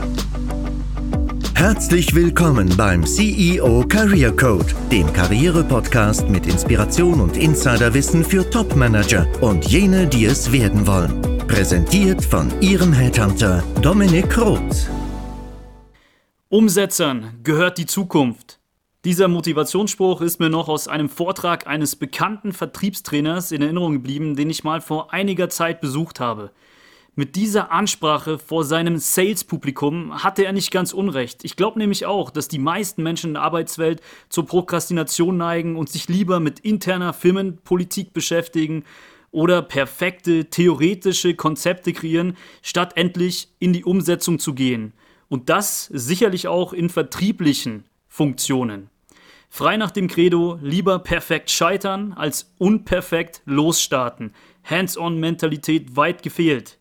Herzlich willkommen beim CEO Career Code, dem Karriere-Podcast mit Inspiration und Insiderwissen für Top-Manager und jene, die es werden wollen. Präsentiert von Ihrem Headhunter Dominik Roth. Umsetzern gehört die Zukunft. Dieser Motivationsspruch ist mir noch aus einem Vortrag eines bekannten Vertriebstrainers in Erinnerung geblieben, den ich mal vor einiger Zeit besucht habe. Mit dieser Ansprache vor seinem Sales-Publikum hatte er nicht ganz unrecht. Ich glaube nämlich auch, dass die meisten Menschen in der Arbeitswelt zur Prokrastination neigen und sich lieber mit interner Firmenpolitik beschäftigen oder perfekte theoretische Konzepte kreieren, statt endlich in die Umsetzung zu gehen. Und das sicherlich auch in vertrieblichen Funktionen. Frei nach dem Credo, lieber perfekt scheitern als unperfekt losstarten. Hands-on-Mentalität weit gefehlt.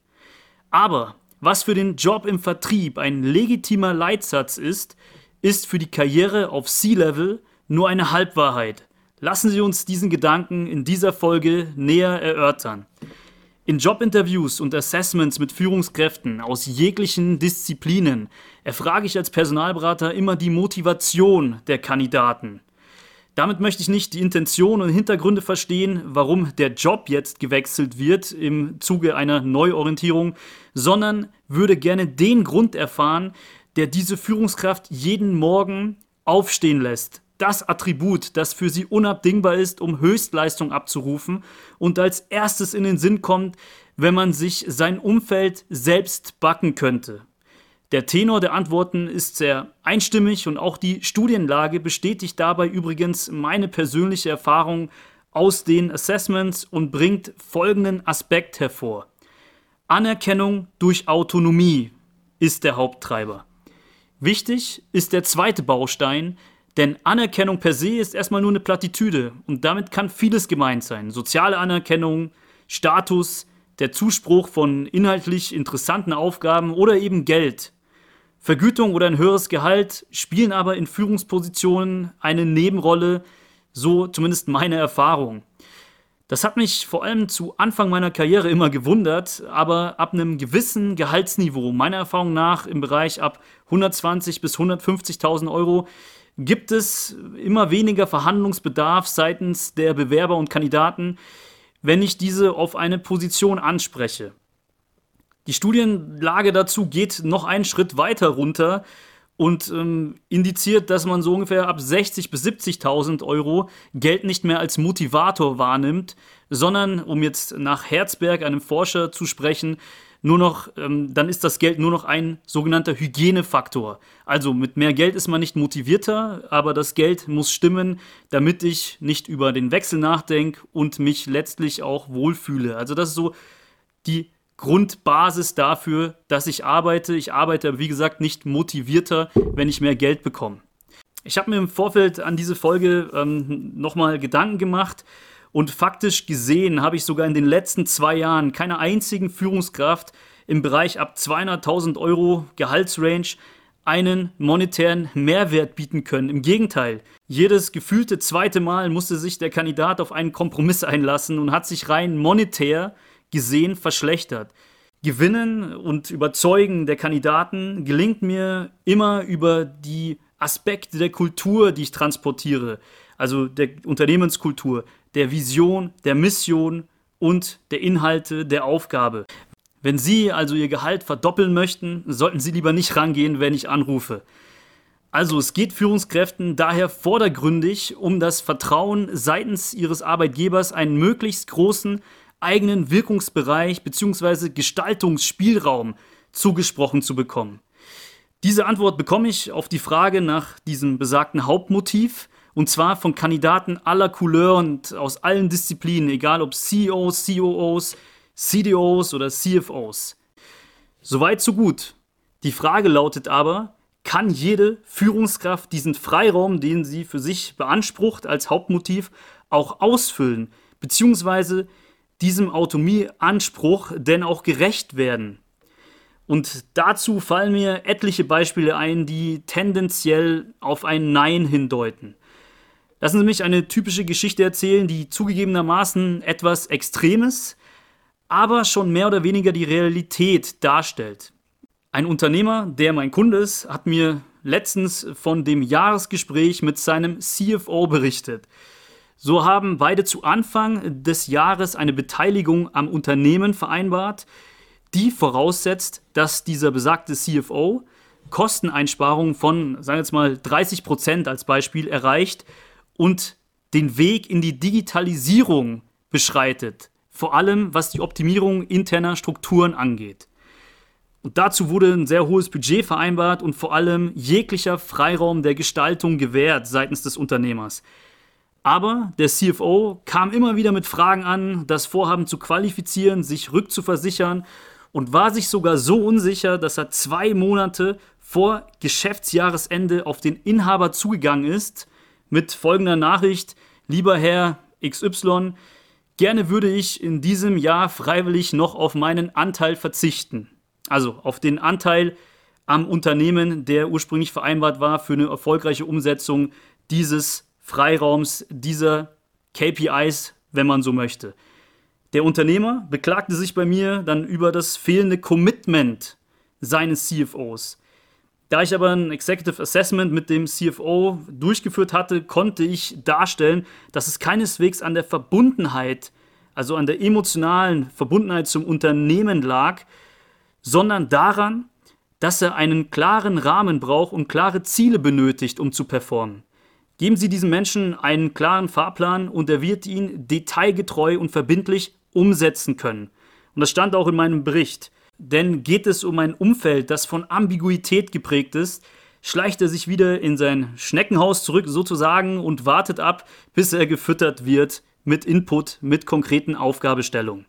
Aber was für den Job im Vertrieb ein legitimer Leitsatz ist, ist für die Karriere auf C-Level nur eine Halbwahrheit. Lassen Sie uns diesen Gedanken in dieser Folge näher erörtern. In Jobinterviews und Assessments mit Führungskräften aus jeglichen Disziplinen erfrage ich als Personalberater immer die Motivation der Kandidaten. Damit möchte ich nicht die Intention und Hintergründe verstehen, warum der Job jetzt gewechselt wird im Zuge einer Neuorientierung, sondern würde gerne den Grund erfahren, der diese Führungskraft jeden Morgen aufstehen lässt. Das Attribut, das für sie unabdingbar ist, um Höchstleistung abzurufen und als erstes in den Sinn kommt, wenn man sich sein Umfeld selbst backen könnte. Der Tenor der Antworten ist sehr einstimmig und auch die Studienlage bestätigt dabei übrigens meine persönliche Erfahrung aus den Assessments und bringt folgenden Aspekt hervor. Anerkennung durch Autonomie ist der Haupttreiber. Wichtig ist der zweite Baustein, denn Anerkennung per se ist erstmal nur eine Plattitüde und damit kann vieles gemeint sein. Soziale Anerkennung, Status, der Zuspruch von inhaltlich interessanten Aufgaben oder eben Geld. Vergütung oder ein höheres Gehalt spielen aber in Führungspositionen eine Nebenrolle, so zumindest meine Erfahrung. Das hat mich vor allem zu Anfang meiner Karriere immer gewundert, aber ab einem gewissen Gehaltsniveau, meiner Erfahrung nach im Bereich ab 120.000 bis 150.000 Euro, gibt es immer weniger Verhandlungsbedarf seitens der Bewerber und Kandidaten, wenn ich diese auf eine Position anspreche. Die Studienlage dazu geht noch einen Schritt weiter runter und indiziert, dass man so ungefähr ab 60.000 bis 70.000 Euro Geld nicht mehr als Motivator wahrnimmt, sondern, um jetzt nach Herzberg, einem Forscher, zu sprechen, dann ist das Geld nur noch ein sogenannter Hygienefaktor. Also mit mehr Geld ist man nicht motivierter, aber das Geld muss stimmen, damit ich nicht über den Wechsel nachdenke und mich letztlich auch wohlfühle. Also das ist so die Grundbasis dafür, dass ich arbeite. Ich arbeite, wie gesagt, nicht motivierter, wenn ich mehr Geld bekomme. Ich habe mir im Vorfeld an diese Folge nochmal Gedanken gemacht und faktisch gesehen habe ich sogar in den letzten 2 Jahren keiner einzigen Führungskraft im Bereich ab 200.000 Euro Gehaltsrange einen monetären Mehrwert bieten können. Im Gegenteil, jedes gefühlte zweite Mal musste sich der Kandidat auf einen Kompromiss einlassen und hat sich rein monetär gesehen verschlechtert. Gewinnen und Überzeugen der Kandidaten gelingt mir immer über die Aspekte der Kultur, die ich transportiere, also der Unternehmenskultur, der Vision, der Mission und der Inhalte der Aufgabe. Wenn Sie also Ihr Gehalt verdoppeln möchten, sollten Sie lieber nicht rangehen, wenn ich anrufe. Also es geht Führungskräften daher vordergründig um das Vertrauen seitens ihres Arbeitgebers, einen möglichst großen eigenen Wirkungsbereich bzw. Gestaltungsspielraum zugesprochen zu bekommen. Diese Antwort bekomme ich auf die Frage nach diesem besagten Hauptmotiv, und zwar von Kandidaten aller Couleur und aus allen Disziplinen, egal ob CEOs, COOs, CDOs oder CFOs. Soweit so gut. Die Frage lautet aber, kann jede Führungskraft diesen Freiraum, den sie für sich beansprucht als Hauptmotiv, auch ausfüllen, beziehungsweise diesem Autonomieanspruch denn auch gerecht werden? Und dazu fallen mir etliche Beispiele ein, die tendenziell auf ein Nein hindeuten. Lassen Sie mich eine typische Geschichte erzählen, die zugegebenermaßen etwas Extremes, aber schon mehr oder weniger die Realität darstellt. Ein Unternehmer, der mein Kunde ist, hat mir letztens von dem Jahresgespräch mit seinem CFO berichtet. So haben beide zu Anfang des Jahres eine Beteiligung am Unternehmen vereinbart, die voraussetzt, dass dieser besagte CFO Kosteneinsparungen von, sagen wir jetzt mal 30% als Beispiel, erreicht und den Weg in die Digitalisierung beschreitet, vor allem was die Optimierung interner Strukturen angeht. Und dazu wurde ein sehr hohes Budget vereinbart und vor allem jeglicher Freiraum der Gestaltung gewährt seitens des Unternehmers. Aber der CFO kam immer wieder mit Fragen an, das Vorhaben zu qualifizieren, sich rückzuversichern und war sich sogar so unsicher, dass er 2 Monate vor Geschäftsjahresende auf den Inhaber zugegangen ist mit folgender Nachricht: Lieber Herr XY, gerne würde ich in diesem Jahr freiwillig noch auf meinen Anteil verzichten. Also auf den Anteil am Unternehmen, der ursprünglich vereinbart war für eine erfolgreiche Umsetzung dieses Freiraums, dieser KPIs, wenn man so möchte. Der Unternehmer beklagte sich bei mir dann über das fehlende Commitment seines CFOs. Da ich aber ein Executive Assessment mit dem CFO durchgeführt hatte, konnte ich darstellen, dass es keineswegs an der Verbundenheit, also an der emotionalen Verbundenheit zum Unternehmen lag, sondern daran, dass er einen klaren Rahmen braucht und klare Ziele benötigt, um zu performen. Geben Sie diesem Menschen einen klaren Fahrplan und er wird ihn detailgetreu und verbindlich umsetzen können. Und das stand auch in meinem Bericht. Denn geht es um ein Umfeld, das von Ambiguität geprägt ist, schleicht er sich wieder in sein Schneckenhaus zurück sozusagen und wartet ab, bis er gefüttert wird mit Input, mit konkreten Aufgabestellungen.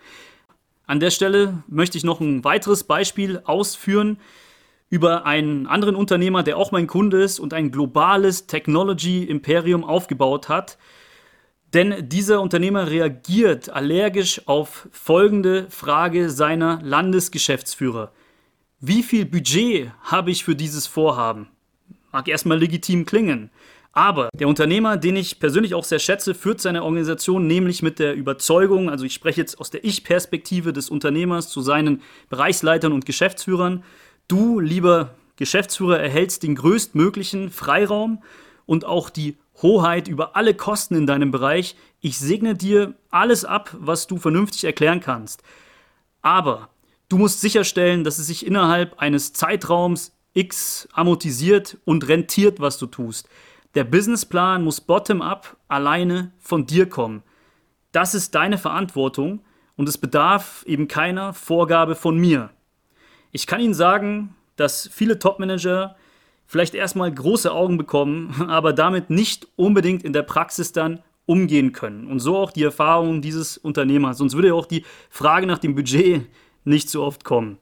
An der Stelle möchte ich noch ein weiteres Beispiel ausführen über einen anderen Unternehmer, der auch mein Kunde ist und ein globales Technology-Imperium aufgebaut hat. Denn dieser Unternehmer reagiert allergisch auf folgende Frage seiner Landesgeschäftsführer: Wie viel Budget habe ich für dieses Vorhaben? Mag erstmal legitim klingen. Aber der Unternehmer, den ich persönlich auch sehr schätze, führt seine Organisation nämlich mit der Überzeugung, also ich spreche jetzt aus der Ich-Perspektive des Unternehmers zu seinen Bereichsleitern und Geschäftsführern: Du, lieber Geschäftsführer, erhältst den größtmöglichen Freiraum und auch die Hoheit über alle Kosten in deinem Bereich. Ich segne dir alles ab, was du vernünftig erklären kannst. Aber du musst sicherstellen, dass es sich innerhalb eines Zeitraums X amortisiert und rentiert, was du tust. Der Businessplan muss bottom-up alleine von dir kommen. Das ist deine Verantwortung und es bedarf eben keiner Vorgabe von mir. Ich kann Ihnen sagen, dass viele Topmanager vielleicht erstmal große Augen bekommen, aber damit nicht unbedingt in der Praxis dann umgehen können. Und so auch die Erfahrung dieses Unternehmers. Sonst würde ja auch die Frage nach dem Budget nicht so oft kommen.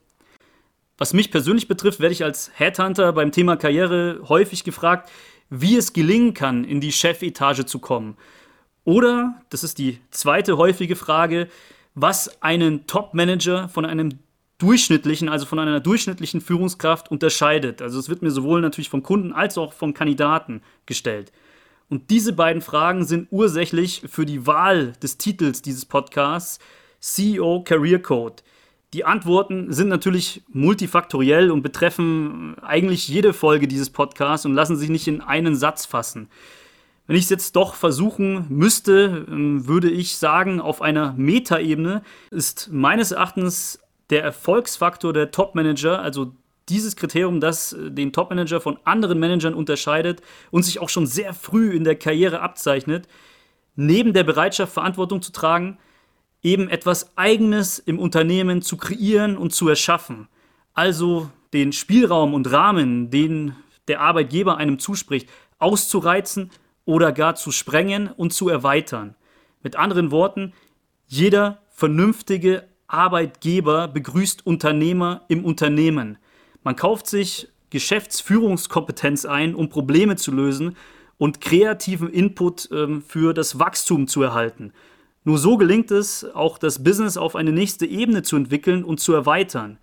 Was mich persönlich betrifft, werde ich als Headhunter beim Thema Karriere häufig gefragt, wie es gelingen kann, in die Chefetage zu kommen. Oder, das ist die zweite häufige Frage, was einen Top-Manager von einem durchschnittlichen, also von einer durchschnittlichen Führungskraft unterscheidet. Also es wird mir sowohl natürlich vom Kunden als auch vom Kandidaten gestellt. Und diese beiden Fragen sind ursächlich für die Wahl des Titels dieses Podcasts, CEO Career Code. Die Antworten sind natürlich multifaktoriell und betreffen eigentlich jede Folge dieses Podcasts und lassen sich nicht in einen Satz fassen. Wenn ich es jetzt doch versuchen müsste, würde ich sagen, auf einer Metaebene ist meines Erachtens der Erfolgsfaktor der Topmanager, also dieses Kriterium, das den Topmanager von anderen Managern unterscheidet und sich auch schon sehr früh in der Karriere abzeichnet, neben der Bereitschaft, Verantwortung zu tragen, eben etwas Eigenes im Unternehmen zu kreieren und zu erschaffen. Also den Spielraum und Rahmen, den der Arbeitgeber einem zuspricht, auszureizen oder gar zu sprengen und zu erweitern. Mit anderen Worten, jeder vernünftige Arbeitgeber begrüßt Unternehmer im Unternehmen. Man kauft sich Geschäftsführungskompetenz ein, um Probleme zu lösen und kreativen Input für das Wachstum zu erhalten. Nur so gelingt es, auch das Business auf eine nächste Ebene zu entwickeln und zu erweitern.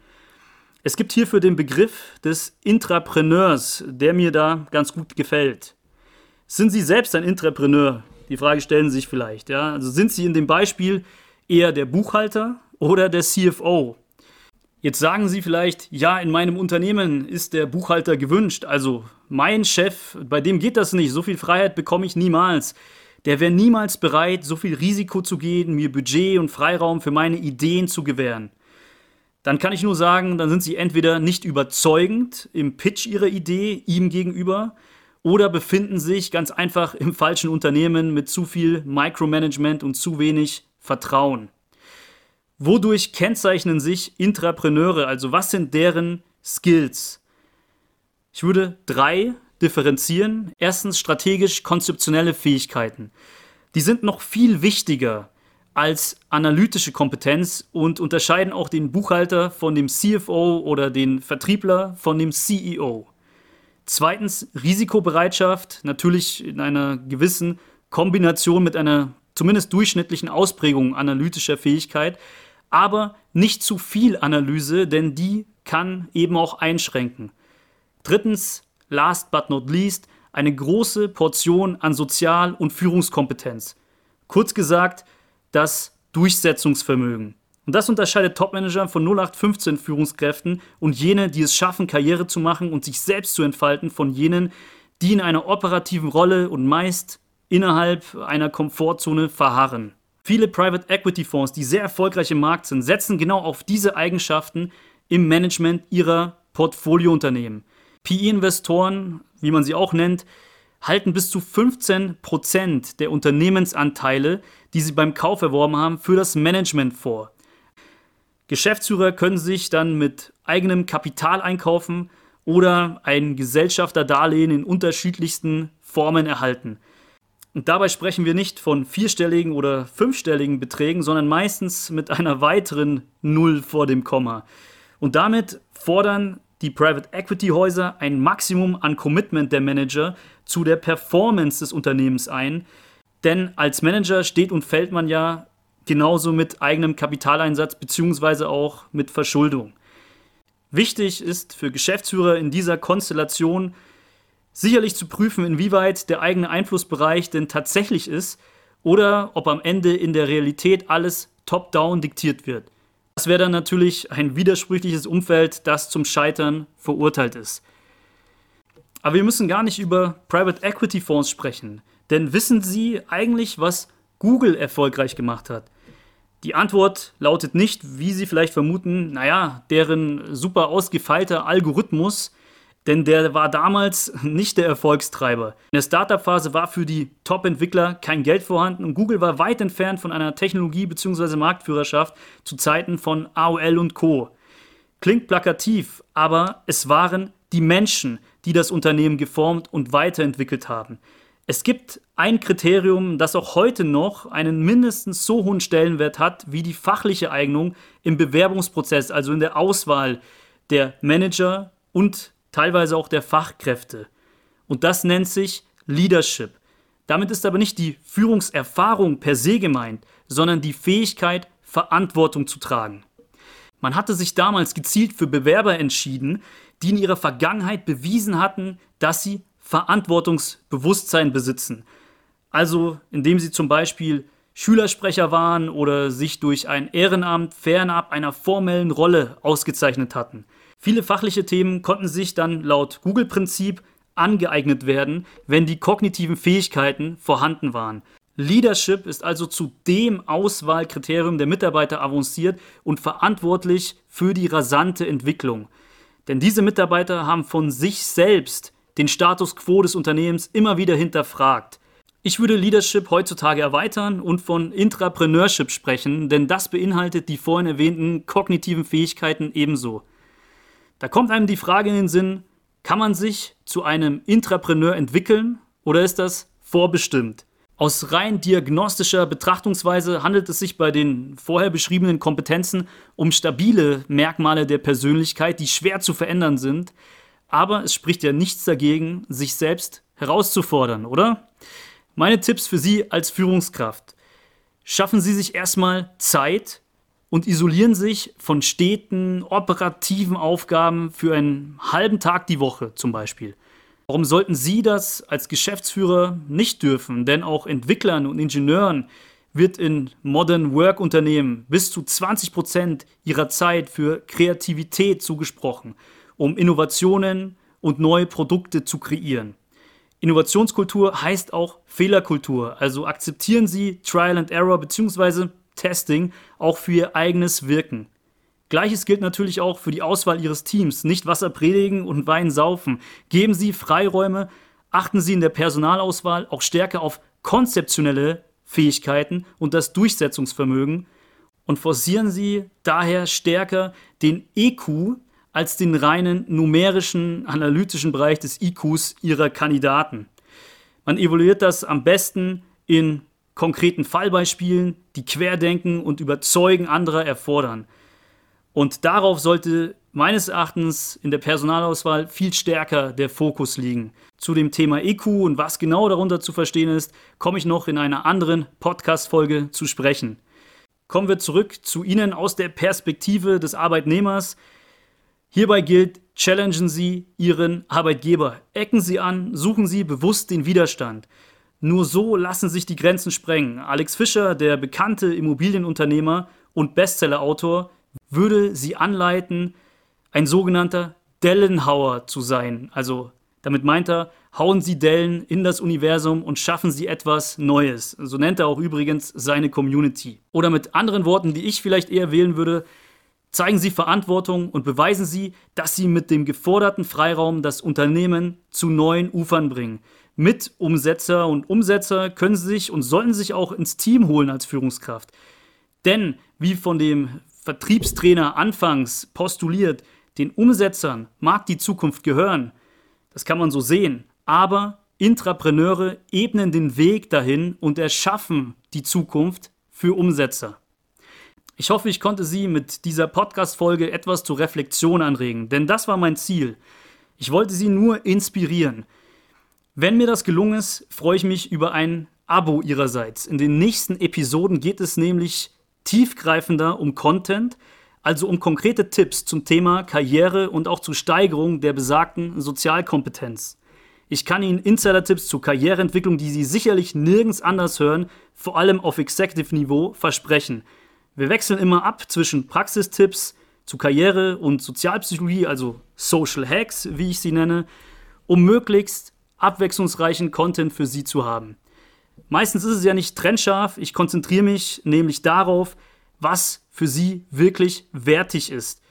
Es gibt hierfür den Begriff des Intrapreneurs, der mir da ganz gut gefällt. Sind Sie selbst ein Intrapreneur? Die Frage stellen Sie sich vielleicht. Ja? Also sind Sie in dem Beispiel eher der Buchhalter oder der CFO? Jetzt sagen Sie vielleicht, ja, in meinem Unternehmen ist der Buchhalter gewünscht. Also mein Chef, bei dem geht das nicht. So viel Freiheit bekomme ich niemals. Der wäre niemals bereit, so viel Risiko zu gehen, mir Budget und Freiraum für meine Ideen zu gewähren. Dann kann ich nur sagen, dann sind Sie entweder nicht überzeugend im Pitch Ihrer Idee ihm gegenüber oder befinden sich ganz einfach im falschen Unternehmen mit zu viel Micromanagement und zu wenig Vertrauen. Wodurch kennzeichnen sich Intrapreneure? Also was sind deren Skills? Ich würde 3 differenzieren. Erstens strategisch-konzeptionelle Fähigkeiten. Die sind noch viel wichtiger als analytische Kompetenz und unterscheiden auch den Buchhalter von dem CFO oder den Vertriebler von dem CEO. Zweitens Risikobereitschaft, natürlich in einer gewissen Kombination mit einer zumindest durchschnittlichen Ausprägung analytischer Fähigkeit, aber nicht zu viel Analyse, denn die kann eben auch einschränken. Drittens, last but not least, eine große Portion an Sozial- und Führungskompetenz. Kurz gesagt, das Durchsetzungsvermögen. Und das unterscheidet Topmanager von 0815 Führungskräften und jene, die es schaffen, Karriere zu machen und sich selbst zu entfalten, von jenen, die in einer operativen Rolle und meist innerhalb einer Komfortzone verharren. Viele Private Equity Fonds, die sehr erfolgreich im Markt sind, setzen genau auf diese Eigenschaften im Management ihrer Portfoliounternehmen. PE-Investoren, wie man sie auch nennt, halten bis zu 15% der Unternehmensanteile, die sie beim Kauf erworben haben, für das Management vor. Geschäftsführer können sich dann mit eigenem Kapital einkaufen oder ein Gesellschafterdarlehen in unterschiedlichsten Formen erhalten. Und dabei sprechen wir nicht von 4-stelligen oder 5-stelligen Beträgen, sondern meistens mit einer weiteren Null vor dem Komma. Und damit fordern die Private Equity Häuser ein Maximum an Commitment der Manager zu der Performance des Unternehmens ein. Denn als Manager steht und fällt man ja genauso mit eigenem Kapitaleinsatz bzw. auch mit Verschuldung. Wichtig ist für Geschäftsführer in dieser Konstellation sicherlich zu prüfen, inwieweit der eigene Einflussbereich denn tatsächlich ist oder ob am Ende in der Realität alles top-down diktiert wird. Das wäre dann natürlich ein widersprüchliches Umfeld, das zum Scheitern verurteilt ist. Aber wir müssen gar nicht über Private Equity Fonds sprechen, denn wissen Sie eigentlich, was Google erfolgreich gemacht hat? Die Antwort lautet nicht, wie Sie vielleicht vermuten, deren super ausgefeilter Algorithmus, denn der war damals nicht der Erfolgstreiber. In der Startup-Phase war für die Top-Entwickler kein Geld vorhanden und Google war weit entfernt von einer Technologie- bzw. Marktführerschaft zu Zeiten von AOL und Co. Klingt plakativ, aber es waren die Menschen, die das Unternehmen geformt und weiterentwickelt haben. Es gibt ein Kriterium, das auch heute noch einen mindestens so hohen Stellenwert hat wie die fachliche Eignung im Bewerbungsprozess, also in der Auswahl der Manager und teilweise auch der Fachkräfte. Und das nennt sich Leadership. Damit ist aber nicht die Führungserfahrung per se gemeint, sondern die Fähigkeit, Verantwortung zu tragen. Man hatte sich damals gezielt für Bewerber entschieden, die in ihrer Vergangenheit bewiesen hatten, dass sie Verantwortungsbewusstsein besitzen. Also indem sie zum Beispiel Schülersprecher waren oder sich durch ein Ehrenamt fernab einer formellen Rolle ausgezeichnet hatten. Viele fachliche Themen konnten sich dann laut Google-Prinzip angeeignet werden, wenn die kognitiven Fähigkeiten vorhanden waren. Leadership ist also zu dem Auswahlkriterium der Mitarbeiter avanciert und verantwortlich für die rasante Entwicklung. Denn diese Mitarbeiter haben von sich selbst den Status quo des Unternehmens immer wieder hinterfragt. Ich würde Leadership heutzutage erweitern und von Intrapreneurship sprechen, denn das beinhaltet die vorhin erwähnten kognitiven Fähigkeiten ebenso. Da kommt einem die Frage in den Sinn, kann man sich zu einem Intrapreneur entwickeln oder ist das vorbestimmt? Aus rein diagnostischer Betrachtungsweise handelt es sich bei den vorher beschriebenen Kompetenzen um stabile Merkmale der Persönlichkeit, die schwer zu verändern sind, aber es spricht ja nichts dagegen, sich selbst herauszufordern, oder? Meine Tipps für Sie als Führungskraft. Schaffen Sie sich erstmal Zeit und isolieren sich von steten, operativen Aufgaben für einen halben Tag die Woche zum Beispiel. Warum sollten Sie das als Geschäftsführer nicht dürfen? Denn auch Entwicklern und Ingenieuren wird in Modern Work Unternehmen bis zu 20% ihrer Zeit für Kreativität zugesprochen, um Innovationen und neue Produkte zu kreieren. Innovationskultur heißt auch Fehlerkultur, also akzeptieren Sie Trial and Error bzw. Testing auch für Ihr eigenes Wirken. Gleiches gilt natürlich auch für die Auswahl Ihres Teams. Nicht Wasser predigen und Wein saufen. Geben Sie Freiräume, achten Sie in der Personalauswahl auch stärker auf konzeptionelle Fähigkeiten und das Durchsetzungsvermögen und forcieren Sie daher stärker den EQ als den reinen numerischen, analytischen Bereich des IQs Ihrer Kandidaten. Man evaluiert das am besten in konkreten Fallbeispielen, die Querdenken und Überzeugen anderer erfordern. Und darauf sollte meines Erachtens in der Personalauswahl viel stärker der Fokus liegen. Zu dem Thema EQ und was genau darunter zu verstehen ist, komme ich noch in einer anderen Podcast-Folge zu sprechen. Kommen wir zurück zu Ihnen aus der Perspektive des Arbeitnehmers. Hierbei gilt, challengen Sie Ihren Arbeitgeber. Ecken Sie an, suchen Sie bewusst den Widerstand. Nur so lassen sich die Grenzen sprengen. Alex Fischer, der bekannte Immobilienunternehmer und Bestsellerautor, würde Sie anleiten, ein sogenannter Dellenhauer zu sein. Also damit meint er, hauen Sie Dellen in das Universum und schaffen Sie etwas Neues. So nennt er auch übrigens seine Community. Oder mit anderen Worten, die ich vielleicht eher wählen würde, zeigen Sie Verantwortung und beweisen Sie, dass Sie mit dem geforderten Freiraum das Unternehmen zu neuen Ufern bringen. Mitumsetzer und Umsetzer können Sie sich und sollten sich auch ins Team holen als Führungskraft. Denn, wie von dem Vertriebstrainer anfangs postuliert, den Umsetzern mag die Zukunft gehören. Das kann man so sehen. Aber Intrapreneure ebnen den Weg dahin und erschaffen die Zukunft für Umsetzer. Ich hoffe, ich konnte Sie mit dieser Podcast-Folge etwas zur Reflexion anregen, denn das war mein Ziel. Ich wollte Sie nur inspirieren. Wenn mir das gelungen ist, freue ich mich über ein Abo Ihrerseits. In den nächsten Episoden geht es nämlich tiefgreifender um Content, also um konkrete Tipps zum Thema Karriere und auch zur Steigerung der besagten Sozialkompetenz. Ich kann Ihnen Insider-Tipps zur Karriereentwicklung, die Sie sicherlich nirgends anders hören, vor allem auf Executive-Niveau, versprechen. Wir wechseln immer ab zwischen Praxistipps zu Karriere und Sozialpsychologie, also Social Hacks, wie ich sie nenne, um möglichst abwechslungsreichen Content für Sie zu haben. Meistens ist es ja nicht trennscharf, ich konzentriere mich nämlich darauf, was für Sie wirklich wertig ist.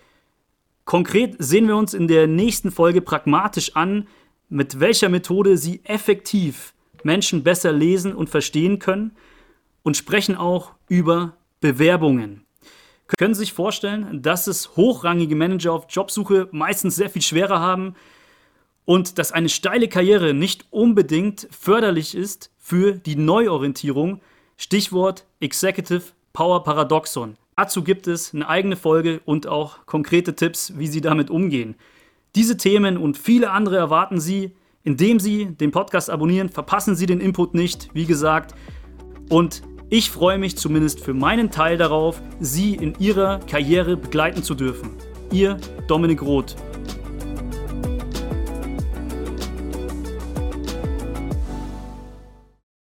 Konkret sehen wir uns in der nächsten Folge pragmatisch an, mit welcher Methode Sie effektiv Menschen besser lesen und verstehen können und sprechen auch über Bewerbungen. Können Sie sich vorstellen, dass es hochrangige Manager auf Jobsuche meistens sehr viel schwerer haben und dass eine steile Karriere nicht unbedingt förderlich ist für die Neuorientierung, Stichwort Executive Power Paradoxon. Dazu gibt es eine eigene Folge und auch konkrete Tipps, wie Sie damit umgehen. Diese Themen und viele andere erwarten Sie, indem Sie den Podcast abonnieren. Verpassen Sie den Input nicht, wie gesagt. Und ich freue mich zumindest für meinen Teil darauf, Sie in Ihrer Karriere begleiten zu dürfen. Ihr Dominik Roth.